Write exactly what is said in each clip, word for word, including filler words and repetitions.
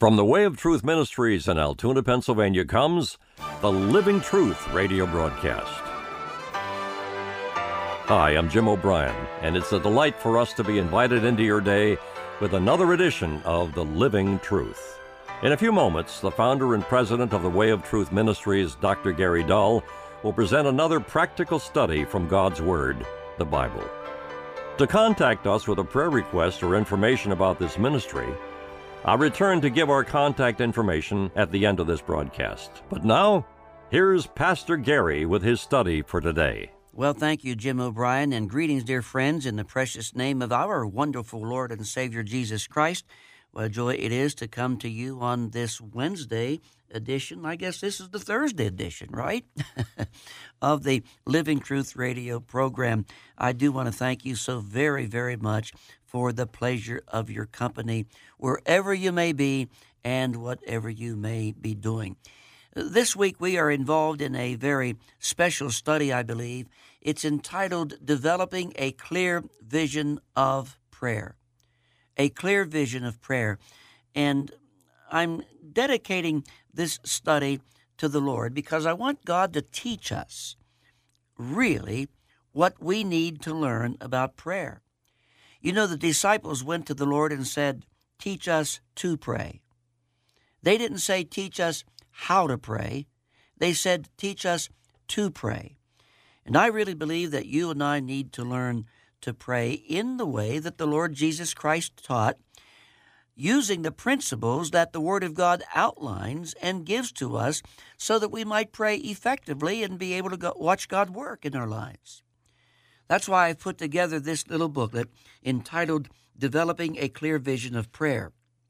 From the Way of Truth Ministries in Altoona, Pennsylvania comes the Living Truth radio broadcast. Hi, I'm Jim O'Brien, and it's a delight for us to be invited into your day with another edition of the Living Truth. In a few moments, the founder and president of the Way of Truth Ministries, Doctor Gary Dull, will present another practical study from God's Word, the Bible. To contact us with a prayer request or information about this ministry, I'll return to give our contact information at the end of this broadcast. But now, here's Pastor Gary with his study for today. Well, thank you, Jim O'Brien, and greetings, dear friends, in the precious name of our wonderful Lord and Savior, Jesus Christ. What a joy it is to come to you on this Wednesday edition. I guess this is the Thursday edition, right? of the Living Truth radio program. I do want to thank you so very, very much for the pleasure of your company, wherever you may be and whatever you may be doing. This week we are involved in a very special study, I believe. It's entitled Developing a Clear Vision of Prayer. A clear vision of prayer. And I'm dedicating this study to the Lord because I want God to teach us really what we need to learn about prayer. You know, the disciples went to the Lord and said, teach us to pray. They didn't say, teach us how to pray. They said, teach us to pray. And I really believe that you and I need to learn to pray in the way that the Lord Jesus Christ taught, using the principles that the Word of God outlines and gives to us so that we might pray effectively and be able to go watch God work in our lives. That's why I've put together this little booklet entitled Developing a Clear Vision of Prayer.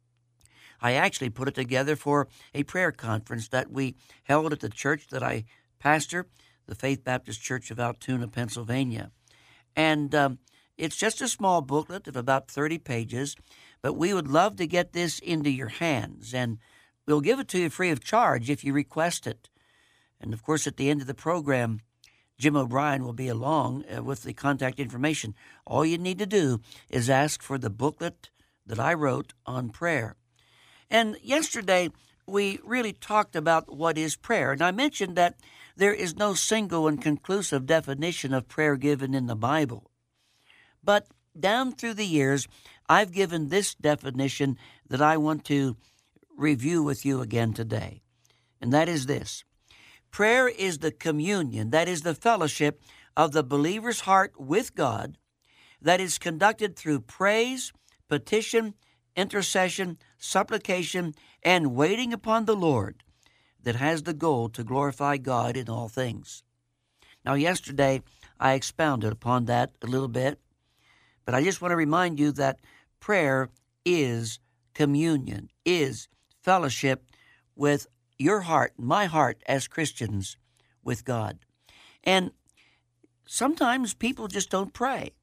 I actually put it together for a prayer conference that we held at the church that I pastor, the Faith Baptist Church of Altoona, Pennsylvania. And um, it's just a small booklet of about thirty pages, but we would love to get this into your hands, and we'll give it to you free of charge if you request it. And, of course, at the end of the program, Jim O'Brien will be along uh, with the contact information. All you need to do is ask for the booklet that I wrote on prayer. And yesterday, we really talked about what is prayer. And I mentioned that there is no single and conclusive definition of prayer given in the Bible. But down through the years, I've given this definition that I want to review with you again today. And that is this. Prayer is the communion, that is the fellowship of the believer's heart with God that is conducted through praise, petition, intercession, supplication, and waiting upon the Lord that has the goal to glorify God in all things. Now, yesterday, I expounded upon that a little bit, but I just want to remind you that prayer is communion, is fellowship with your heart, my heart as Christians with God. And sometimes people just don't pray.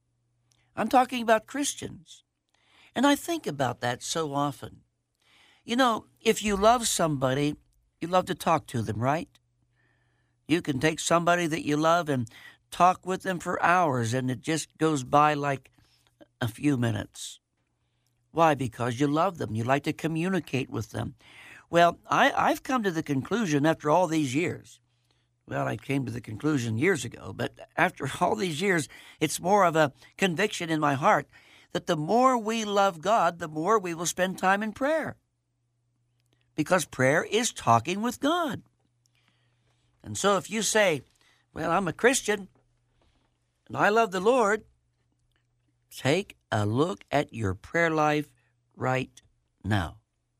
I'm talking about Christians. And I think about that so often. You know, if you love somebody, you love to talk to them, right? You can take somebody that you love and talk with them for hours, and it just goes by like a few minutes. Why? Because you love them. You like to communicate with them. Well, I, I've come to the conclusion after all these years, well, I came to the conclusion years ago, but after all these years, it's more of a conviction in my heart that the more we love God, the more we will spend time in prayer. Because prayer is talking with God. And so if you say, well, I'm a Christian and I love the Lord, take a look at your prayer life right now.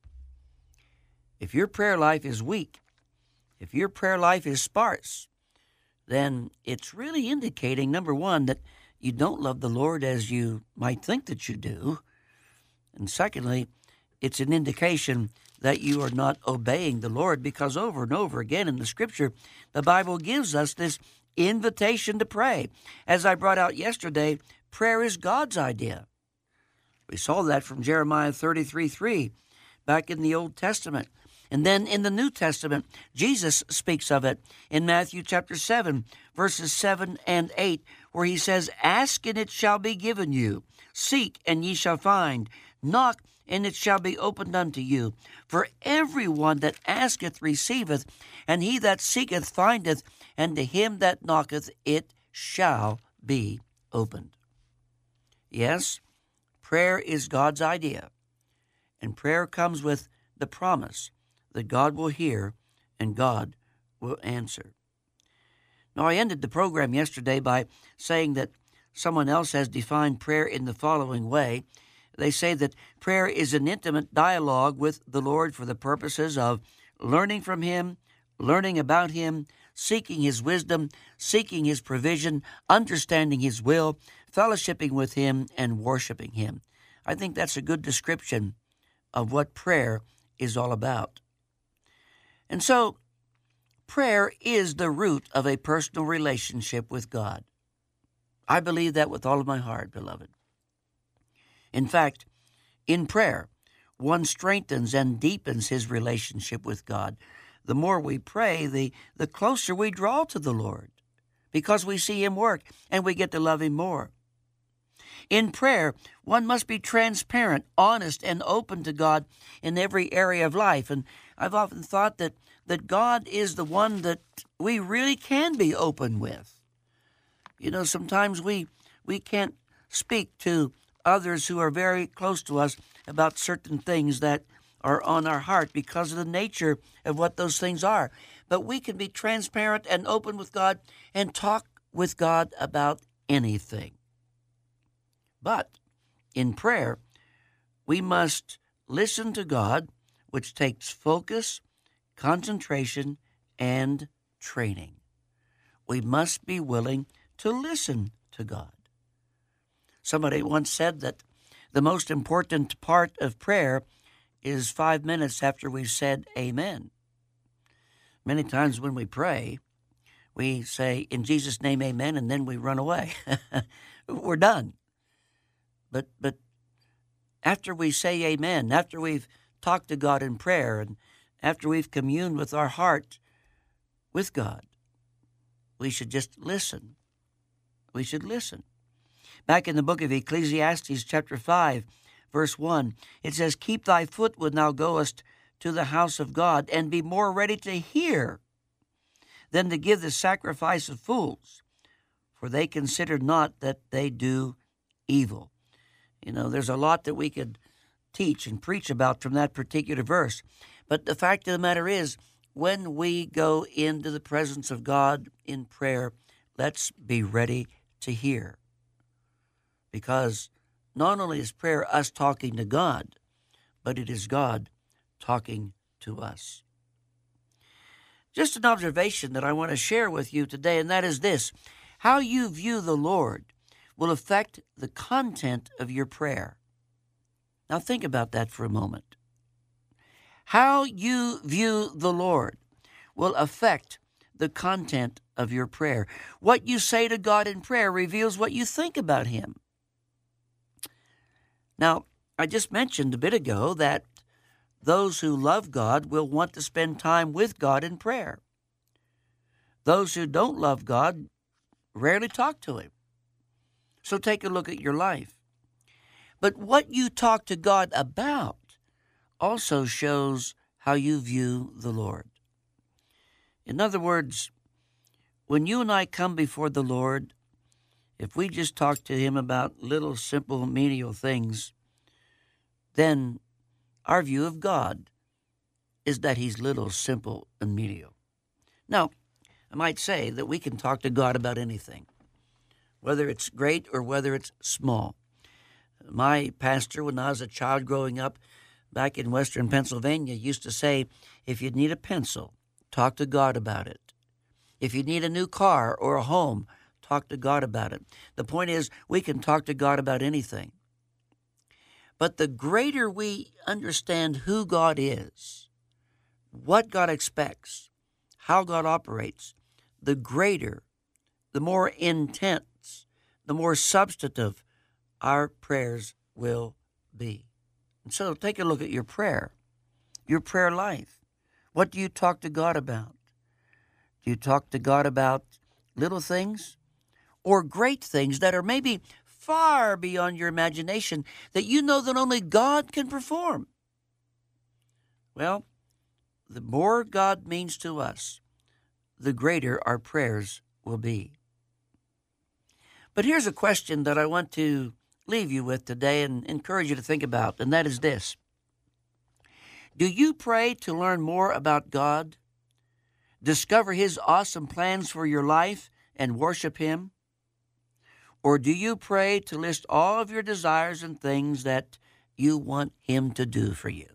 If your prayer life is weak, if your prayer life is sparse, then it's really indicating, number one, that you don't love the Lord as you might think that you do. And secondly, it's an indication that you are not obeying the Lord, because over and over again in the Scripture, the Bible gives us this invitation to pray. As I brought out yesterday, prayer is God's idea. We saw that from Jeremiah thirty-three three back in the Old Testament. And then in the New Testament, Jesus speaks of it in Matthew chapter seven, verses seven and eight, where he says, "Ask and it shall be given you. Seek and ye shall find. Knock, and it shall be opened unto you. For every one that asketh receiveth, and he that seeketh findeth, and to him that knocketh it shall be opened. Yes, prayer is God's idea, and prayer comes with the promise that God will hear and God will answer. Now, I ended the program yesterday by saying that someone else has defined prayer in the following way. They say that prayer is an intimate dialogue with the Lord for the purposes of learning from Him, learning about Him, seeking His wisdom, seeking His provision, understanding His will, fellowshipping with Him, and worshiping Him. I think that's a good description of what prayer is all about. And so, prayer is the root of a personal relationship with God. I believe that with all of my heart, beloved. In fact, in prayer, one strengthens and deepens his relationship with God. The more we pray, the, the closer we draw to the Lord, because we see Him work and we get to love Him more. In prayer, one must be transparent, honest, and open to God in every area of life. And I've often thought that, that God is the one that we really can be open with. You know, sometimes we we can't speak to others who are very close to us about certain things that are on our heart because of the nature of what those things are. But we can be transparent and open with God and talk with God about anything. But in prayer, we must listen to God, which takes focus, concentration, and training. We must be willing to listen to God. Somebody once said that the most important part of prayer is five minutes after we've said amen. Many times when we pray, we say, in Jesus' name, amen, and then we run away. We're done. But but after we say amen, after we've talked to God in prayer, and after we've communed with our heart with God, we should just listen. We should listen. Back in the book of Ecclesiastes, chapter five, verse one, it says, keep thy foot when thou goest to the house of God, and be more ready to hear than to give the sacrifice of fools, for they consider not that they do evil. You know, there's a lot that we could teach and preach about from that particular verse. But the fact of the matter is, when we go into the presence of God in prayer, let's be ready to hear. Because not only is prayer us talking to God, but it is God talking to us. Just an observation that I want to share with you today, and that is this. How you view the Lord will affect the content of your prayer. Now think about that for a moment. How you view the Lord will affect the content of your prayer. What you say to God in prayer reveals what you think about Him. Now, I just mentioned a bit ago that those who love God will want to spend time with God in prayer. Those who don't love God rarely talk to Him. So take a look at your life. But what you talk to God about also shows how you view the Lord. In other words, when you and I come before the Lord, if we just talk to Him about little, simple, menial things, then our view of God is that He's little, simple, and menial. Now, I might say that we can talk to God about anything, whether it's great or whether it's small. My pastor, when I was a child growing up back in western Pennsylvania, used to say, if you need a pencil, talk to God about it. If you need a new car or a home, talk to God about it. The point is, we can talk to God about anything. But the greater we understand who God is, what God expects, how God operates, the greater, the more intense, the more substantive our prayers will be. And so take a look at your prayer, your prayer life. What do you talk to God about? Do you talk to God about little things or great things that are maybe far beyond your imagination that you know that only God can perform. Well, the more God means to us, the greater our prayers will be. But here's a question that I want to leave you with today and encourage you to think about, and that is this. Do you pray to learn more about God, discover His awesome plans for your life, and worship Him? Or do you pray to list all of your desires and things that you want Him to do for you?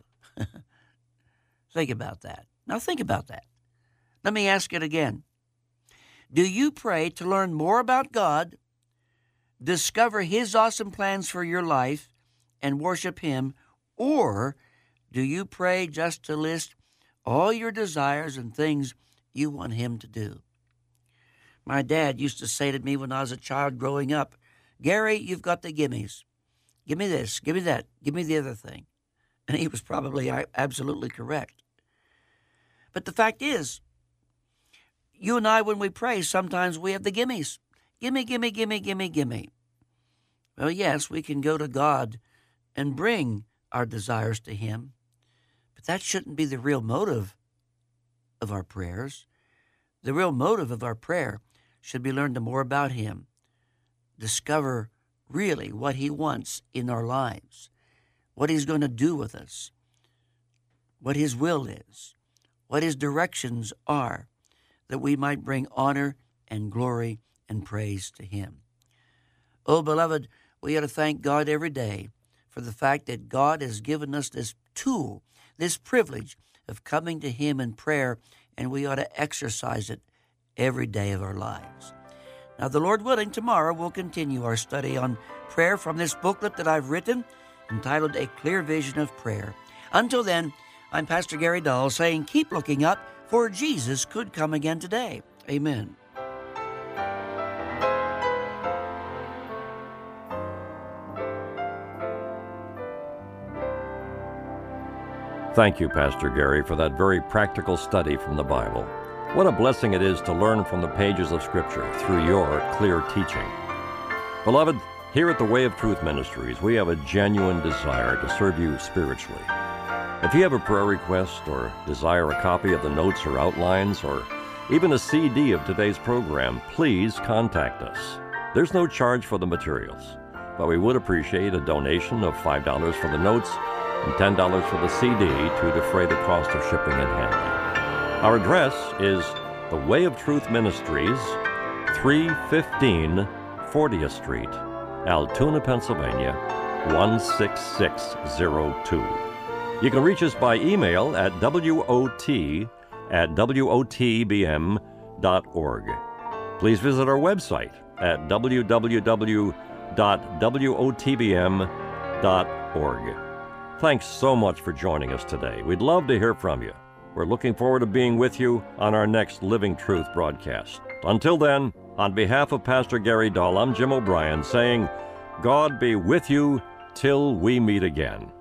Think about that. Now think about that. Let me ask it again. Do you pray to learn more about God, discover His awesome plans for your life, and worship Him? Or do you pray just to list all your desires and things you want Him to do? My dad used to say to me when I was a child growing up, Gary, you've got the gimmies. Give me this, give me that, give me the other thing. And he was probably absolutely correct. But the fact is, you and I, when we pray, sometimes we have the gimmies. Gimme, gimme, gimme, gimme, gimme. Well, yes, we can go to God and bring our desires to Him, but that shouldn't be the real motive of our prayers. The real motive of our prayer should be learn to more about Him, discover really what He wants in our lives, what He's going to do with us, what His will is, what His directions are, that we might bring honor and glory and praise to Him. Oh, beloved, we ought to thank God every day for the fact that God has given us this tool, this privilege of coming to Him in prayer, and we ought to exercise it every day of our lives. Now, the Lord willing, tomorrow we'll continue our study on prayer from this booklet that I've written entitled A Clear Vision of Prayer. Until then, I'm Pastor Gary Dahl saying keep looking up, for Jesus could come again today. Amen. Thank you, Pastor Gary, for that very practical study from the Bible. What a blessing it is to learn from the pages of Scripture through your clear teaching. Beloved, here at the Way of Truth Ministries, we have a genuine desire to serve you spiritually. If you have a prayer request or desire a copy of the notes or outlines or even a C D of today's program, please contact us. There's no charge for the materials, but we would appreciate a donation of five dollars for the notes and ten dollars for the C D to defray the cost of shipping and handling. Our address is The Way of Truth Ministries, three fifteen fortieth Street, Altoona, Pennsylvania, one six six zero two. You can reach us by email at W O T at W O T B M dot org. Please visit our website at w w w dot W O T B M dot org. Thanks so much for joining us today. We'd love to hear from you. We're looking forward to being with you on our next Living Truth broadcast. Until then, on behalf of Pastor Gary Dahl, I'm Jim O'Brien saying, God be with you till we meet again.